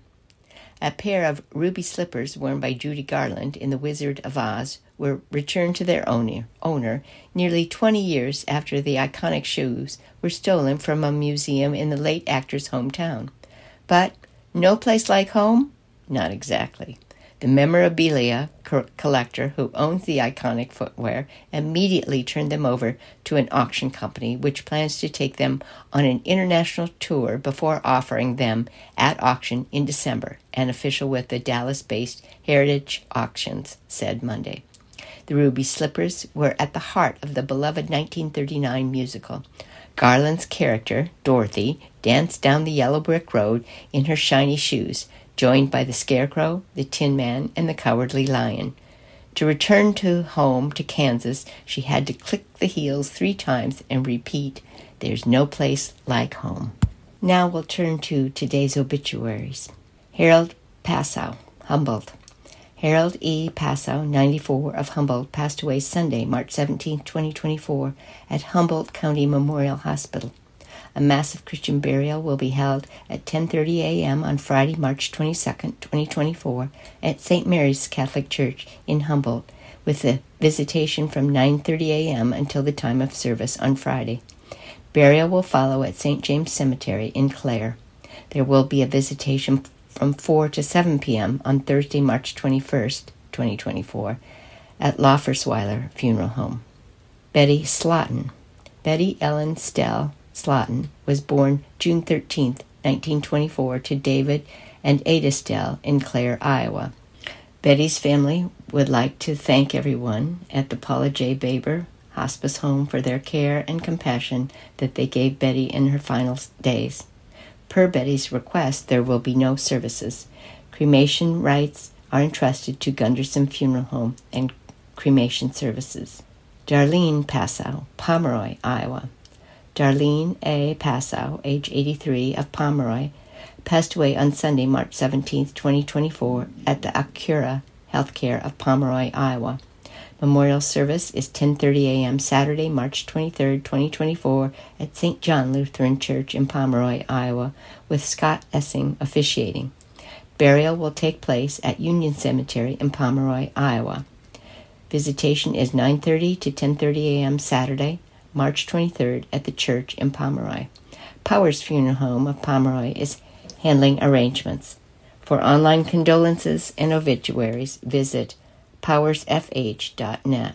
A pair of ruby slippers worn by Judy Garland in The Wizard of Oz were returned to their owner, owner nearly twenty years after the iconic shoes were stolen from a museum in the late actor's hometown. But no place like home? Not exactly. The memorabilia co- collector who owns the iconic footwear immediately turned them over to an auction company which plans to take them on an international tour before offering them at auction in December, an official with the Dallas-based Heritage Auctions said Monday. The ruby slippers were at the heart of the beloved nineteen thirty-nine musical. Garland's character, Dorothy, danced down the yellow brick road in her shiny shoes, joined by the Scarecrow, the Tin Man, and the Cowardly Lion. To return to home to Kansas, she had to click the heels three times and repeat, "There's no place like home." Now we'll turn to today's obituaries. Harold Passow, Humboldt. Harold E. Passow, ninety-four, of Humboldt, passed away Sunday, March seventeenth, twenty twenty-four, at Humboldt County Memorial Hospital. A massive Christian burial will be held at ten thirty a.m. on Friday, March twenty-second, twenty twenty-four, at Saint Mary's Catholic Church in Humboldt, with a visitation from nine thirty a.m. until the time of service on Friday. Burial will follow at Saint James Cemetery in Clare. There will be a visitation from four to seven p.m. on Thursday, March twenty-first, twenty twenty-four, at Laufersweiler Funeral Home. Betty Slotin. Betty Ellen Stell Slotin was born June thirteenth, nineteen twenty-four, to David and Ada Stell in Clare, Iowa. Betty's family would like to thank everyone at the Paula J. Baber Hospice Home for their care and compassion that they gave Betty in her final days. Per Betty's request, there will be no services. Cremation rights are entrusted to Gunderson Funeral Home and cremation services. Darlene Passow, Pomeroy, Iowa. Darlene A. Passow, age eighty-three, of Pomeroy, passed away on Sunday, March seventeenth, twenty twenty-four, at the Acura Healthcare of Pomeroy, Iowa. Memorial service is ten thirty a.m. Saturday, March twenty-third, twenty twenty-four, at Saint John Lutheran Church in Pomeroy, Iowa, with Scott Essing officiating. Burial will take place at Union Cemetery in Pomeroy, Iowa. Visitation is nine thirty to ten thirty a.m. Saturday, March twenty-third, at the church in Pomeroy. Powers Funeral Home of Pomeroy is handling arrangements. For online condolences and obituaries, visit powers f h dot net.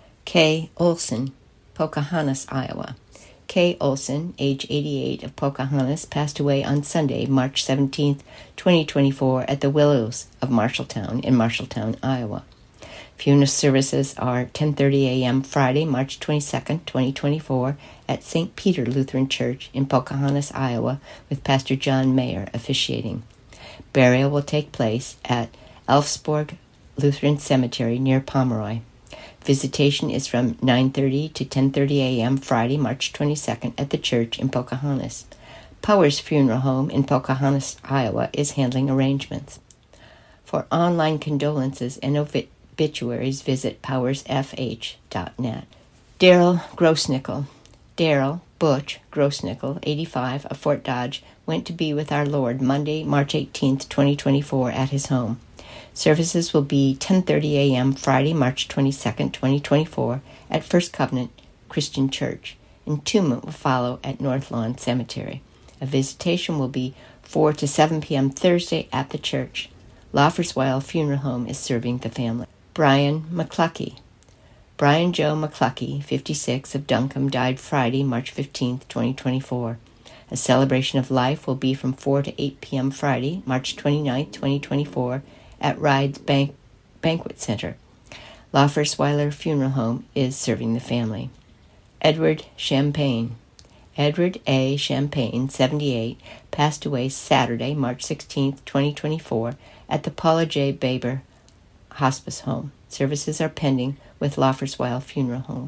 Kay Olson, Pocahontas, Iowa. Kay Olson, age eighty-eight, of Pocahontas, passed away on Sunday, March seventeenth, twenty twenty-four, at the Willows of Marshalltown in Marshalltown, Iowa. Funeral services are ten thirty a.m. Friday, March twenty-second, twenty twenty-four, at Saint Peter Lutheran Church in Pocahontas, Iowa, with Pastor John Mayer officiating. Burial will take place at Elfsborg Lutheran Cemetery near Pomeroy. Visitation is from nine thirty to ten thirty a.m. Friday, March twenty-second, at the church in Pocahontas. Powers Funeral Home in Pocahontas, Iowa, is handling arrangements. For online condolences and obituaries, visit powers f h dot net. Daryl Grossnickel. Daryl Butch Grossnickel, eighty-five, of Fort Dodge, went to be with our Lord Monday, March eighteenth, twenty twenty-four, at his home. Services will be ten thirty a.m. Friday, March twenty-second, twenty twenty-four, at First Covenant Christian Church. Entombment will follow at North Lawn Cemetery. A visitation will be four to seven p.m. Thursday at the church. Lofferswile Funeral Home is serving the family. Brian McCluckey. Brian Joe McCluckey, fifty-six, of Duncombe, died Friday, March fifteenth, twenty twenty-four. A celebration of life will be from four to eight p.m. Friday, March twenty-ninth, twenty twenty-four, at Rides Bank- Banquet Center. Loffersweiler Funeral Home is serving the family. Edward Champagne. Edward A. Champagne, seventy-eight, passed away Saturday, March sixteenth, twenty twenty-four, at the Paula J. Baber Hospice Home. Services are pending with Loffersweiler Funeral Home.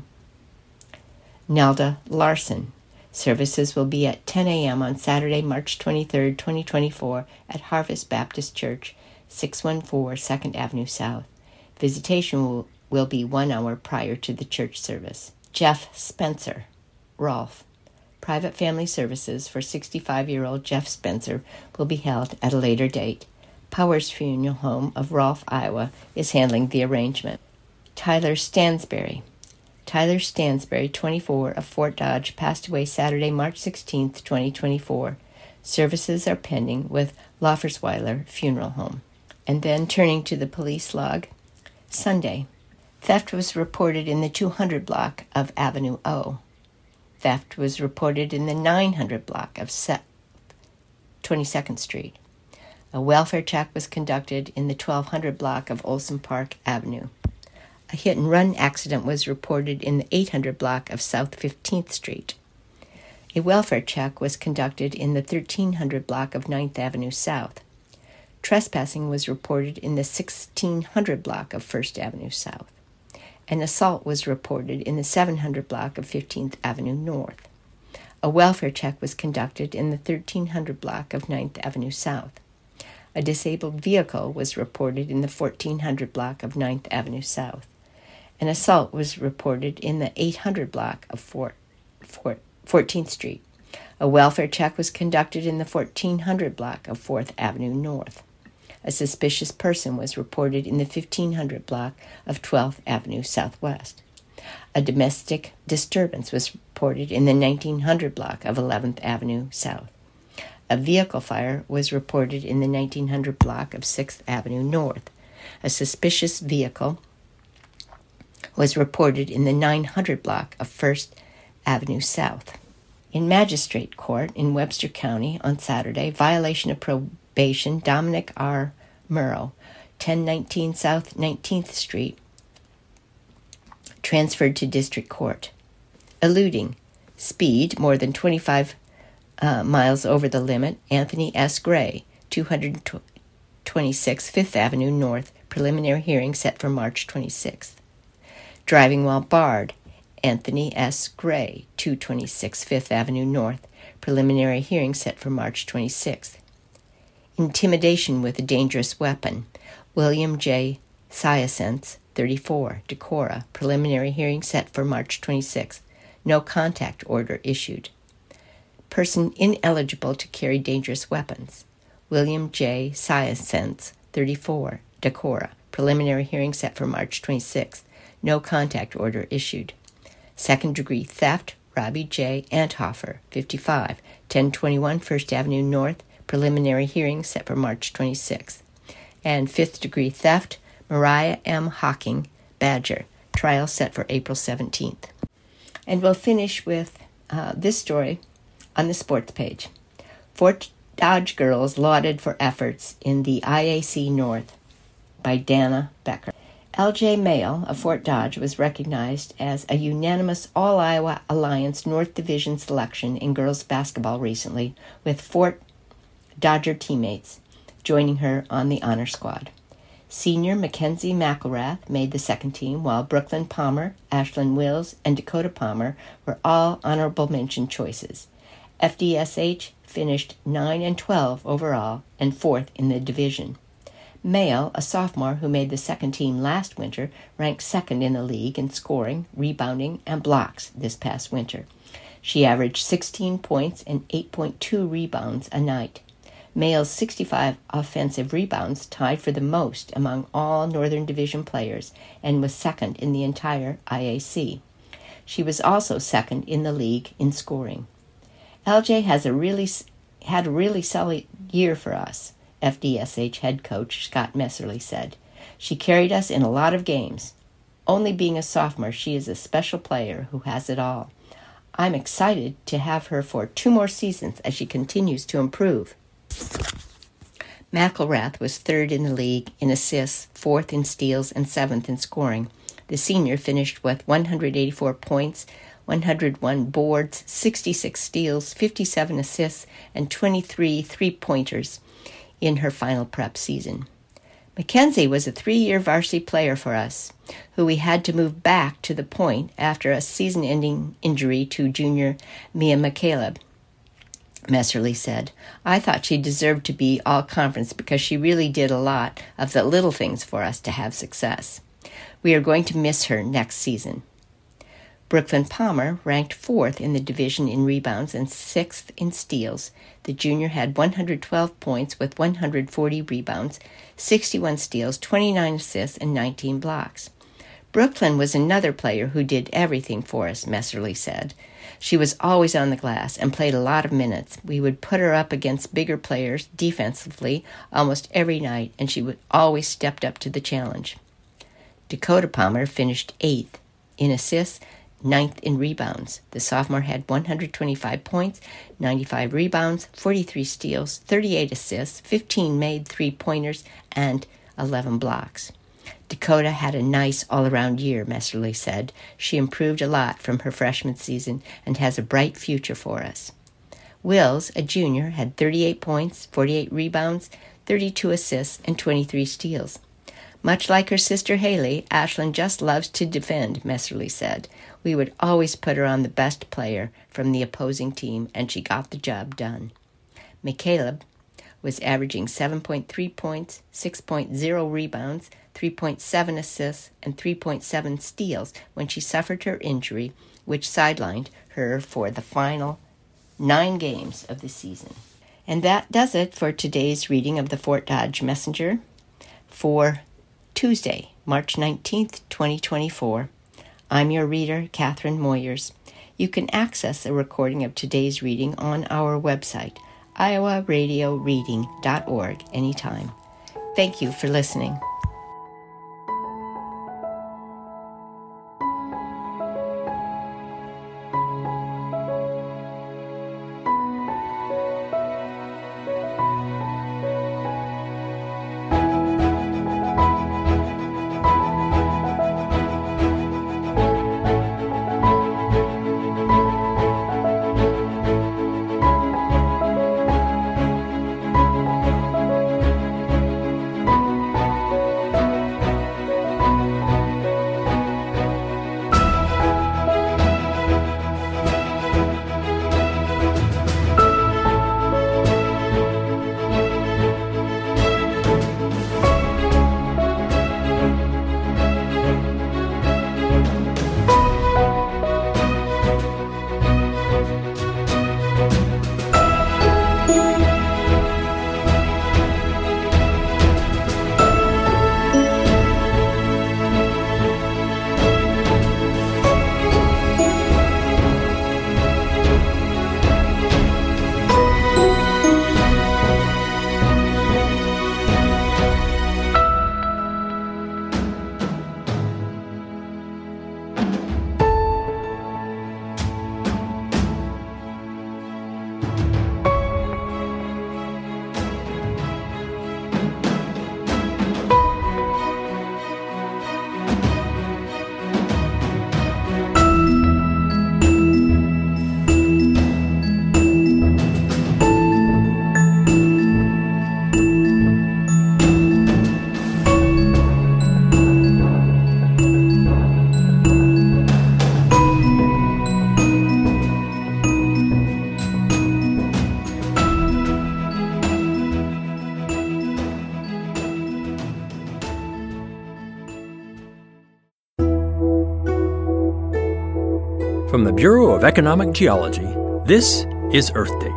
Nelda Larson. Services will be at ten a.m. on Saturday, March twenty-third, twenty twenty-four, at Harvest Baptist Church, six one four second Avenue South. Visitation will, will be one hour prior to the church service. Jeff Spencer. Rolfe. Private family services for sixty-five-year-old Jeff Spencer will be held at a later date. Powers Funeral Home of Rolfe, Iowa, is handling the arrangement. Tyler Stansberry. Tyler Stansberry, twenty-four, of Fort Dodge, passed away Saturday, March sixteenth, twenty twenty-four. Services are pending with Loffersweiler Funeral Home. And then turning to the police log, Sunday. Theft was reported in the two hundred block of Avenue O. Theft was reported in the nine hundred block of twenty-second Street. A welfare check was conducted in the twelve hundred block of Olson Park Avenue. A hit-and-run accident was reported in the eight hundred block of South fifteenth Street. A welfare check was conducted in the thirteen hundred block of ninth Avenue South. Trespassing was reported in the sixteen hundred block of first Avenue South. An assault was reported in the seven hundred block of fifteenth Avenue North. A welfare check was conducted in the thirteen hundred block of ninth Avenue South. A disabled vehicle was reported in the fourteen hundred block of ninth Avenue South. An assault was reported in the eight hundred block of fourteenth Street. A welfare check was conducted in the fourteen hundred block of fourth Avenue North. A suspicious person was reported in the fifteen hundred block of twelfth Avenue Southwest. A domestic disturbance was reported in the nineteen hundred block of eleventh Avenue South. A vehicle fire was reported in the nineteen hundred block of sixth Avenue North. A suspicious vehicle was reported in the nine hundred block of first Avenue South. In Magistrate Court in Webster County on Saturday, violation of probation, Dominic R. Murrow, ten nineteen South nineteenth Street, transferred to District Court. Eluding, speed more than twenty-five uh, miles over the limit, Anthony S. Gray, two twenty-six Fifth Avenue North, preliminary hearing set for March twenty-sixth. Driving while barred, Anthony S. Gray, two twenty-six Fifth Avenue North, preliminary hearing set for March twenty-sixth. Intimidation with a dangerous weapon, William J. Siasence, thirty-four, Decorah, preliminary hearing set for March twenty-sixth. No contact order issued. Person ineligible to carry dangerous weapons, William J. Siasence, thirty-four, Decorah, preliminary hearing set for March twenty-sixth. No contact order issued. Second-degree theft, Robbie J. Anthofer, fifty-five, ten twenty-one First Avenue North, preliminary hearing set for March twenty-sixth. And fifth-degree theft, Mariah M. Hawking, Badger, trial set for April seventeenth. And we'll finish with uh, this story on the sports page. Fort Dodge girls lauded for efforts in the I A C North by Dana Becker. L J Mail of Fort Dodge was recognized as a unanimous All-Iowa Alliance North Division selection in girls basketball recently, with Fort Dodger teammates joining her on the honor squad. Senior Mackenzie McElrath made the second team, while Brooklyn Palmer, Ashlyn Wills, and Dakota Palmer were all honorable mention choices. F D S H finished nine and twelve overall and fourth in the division. Mail, a sophomore who made the second team last winter, ranked second in the league in scoring, rebounding, and blocks this past winter. She averaged sixteen points and eight point two rebounds a night. Mail's sixty-five offensive rebounds tied for the most among all Northern Division players and was second in the entire I A C. She was also second in the league in scoring. L J has a really had a really solid year for us, F D S H head coach Scott Messerly said. She carried us in a lot of games. Only being a sophomore, she is a special player who has it all. I'm excited to have her for two more seasons as she continues to improve. McElrath was third in the league in assists, fourth in steals, and seventh in scoring. The senior finished with one hundred eighty-four points, one hundred one boards, sixty-six steals, fifty-seven assists, and twenty-three three-pointers in her final prep season. Mackenzie was a three-year varsity player for us, who we had to move back to the point after a season-ending injury to junior Mia McCaleb. Messerly said, I thought she deserved to be all-conference because she really did a lot of the little things for us to have success. We are going to miss her next season. Brooklyn Palmer ranked fourth in the division in rebounds and sixth in steals. The junior had one hundred twelve points with one hundred forty rebounds, sixty-one steals, twenty-nine assists, and nineteen blocks. Brooklyn was another player who did everything for us, Messerly said. She was always on the glass and played a lot of minutes. We would put her up against bigger players defensively almost every night, and she would always stepped up to the challenge. Dakota Palmer finished eighth in assists, ninth in rebounds. The sophomore had one hundred twenty-five points, ninety-five rebounds, forty-three steals, thirty-eight assists, fifteen made three-pointers, and eleven blocks. Dakota had a nice all-around year, Messerly said. She improved a lot from her freshman season and has a bright future for us. Wills, a junior, had thirty-eight points, forty-eight rebounds, thirty-two assists, and twenty-three steals. Much like her sister Haley, Ashlyn just loves to defend, Messerly said. We would always put her on the best player from the opposing team, and she got the job done. McCaleb was averaging seven point three points, six point zero rebounds, three point seven assists, and three point seven steals when she suffered her injury, which sidelined her for the final nine games of the season. And that does it for today's reading of the Fort Dodge Messenger for Tuesday, March nineteenth, twenty twenty-four. I'm your reader, Catherine Moyers. You can access a recording of today's reading on our website, iowa radio reading dot org, anytime. Thank you for listening. From the Bureau of Economic Geology, this is Earth Date.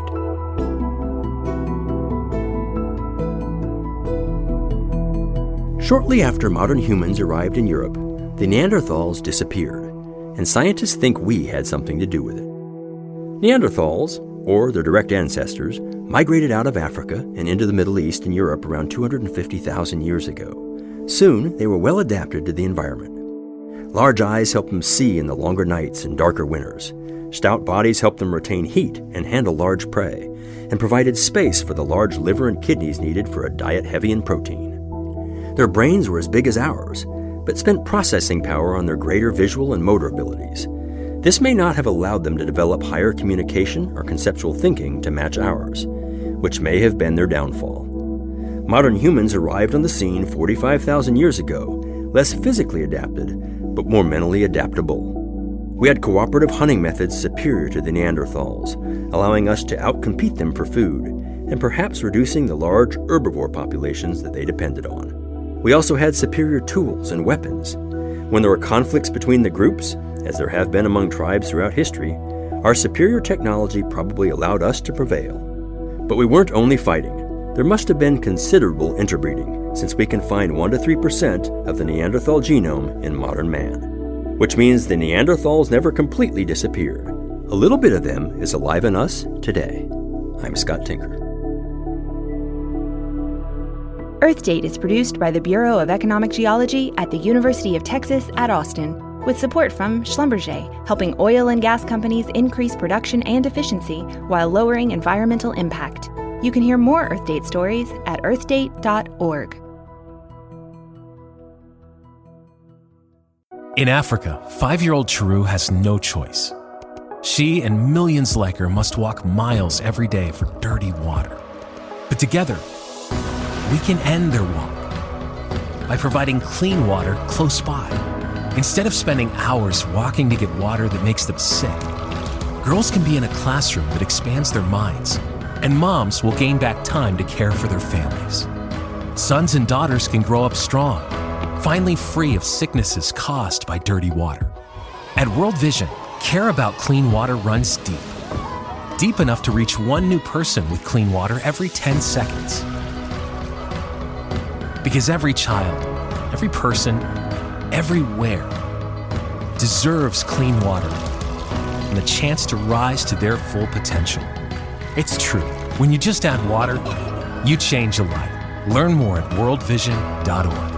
Shortly after modern humans arrived in Europe, the Neanderthals disappeared, and scientists think we had something to do with it. Neanderthals, or their direct ancestors, migrated out of Africa and into the Middle East and Europe around two hundred fifty thousand years ago. Soon, they were well adapted to the environment. Large eyes helped them see in the longer nights and darker winters. Stout bodies helped them retain heat and handle large prey, and provided space for the large liver and kidneys needed for a diet heavy in protein. Their brains were as big as ours, but spent processing power on their greater visual and motor abilities. This may not have allowed them to develop higher communication or conceptual thinking to match ours, which may have been their downfall. Modern humans arrived on the scene forty-five thousand years ago, less physically adapted, but more mentally adaptable. We had cooperative hunting methods superior to the Neanderthals, allowing us to outcompete them for food, and perhaps reducing the large herbivore populations that they depended on. We also had superior tools and weapons. When there were conflicts between the groups, as there have been among tribes throughout history, our superior technology probably allowed us to prevail. But we weren't only fighting. There must have been considerable interbreeding, since we can find one to three percent of the Neanderthal genome in modern man, which means the Neanderthals never completely disappeared. A little bit of them is alive in us today. I'm Scott Tinker. Earth Date is produced by the Bureau of Economic Geology at the University of Texas at Austin, with support from Schlumberger, helping oil and gas companies increase production and efficiency while lowering environmental impact. You can hear more Earth Date stories at earth date dot org. In Africa, five-year-old Chiru has no choice. She and millions like her must walk miles every day for dirty water. But together, we can end their walk by providing clean water close by. Instead of spending hours walking to get water that makes them sick, girls can be in a classroom that expands their minds, and moms will gain back time to care for their families. Sons and daughters can grow up strong, finally free of sicknesses caused by dirty water. At World Vision, care about clean water runs deep. Deep enough to reach one new person with clean water every ten seconds. Because every child, every person, everywhere deserves clean water and the chance to rise to their full potential. It's true. When you just add water, you change a life. Learn more at world vision dot org.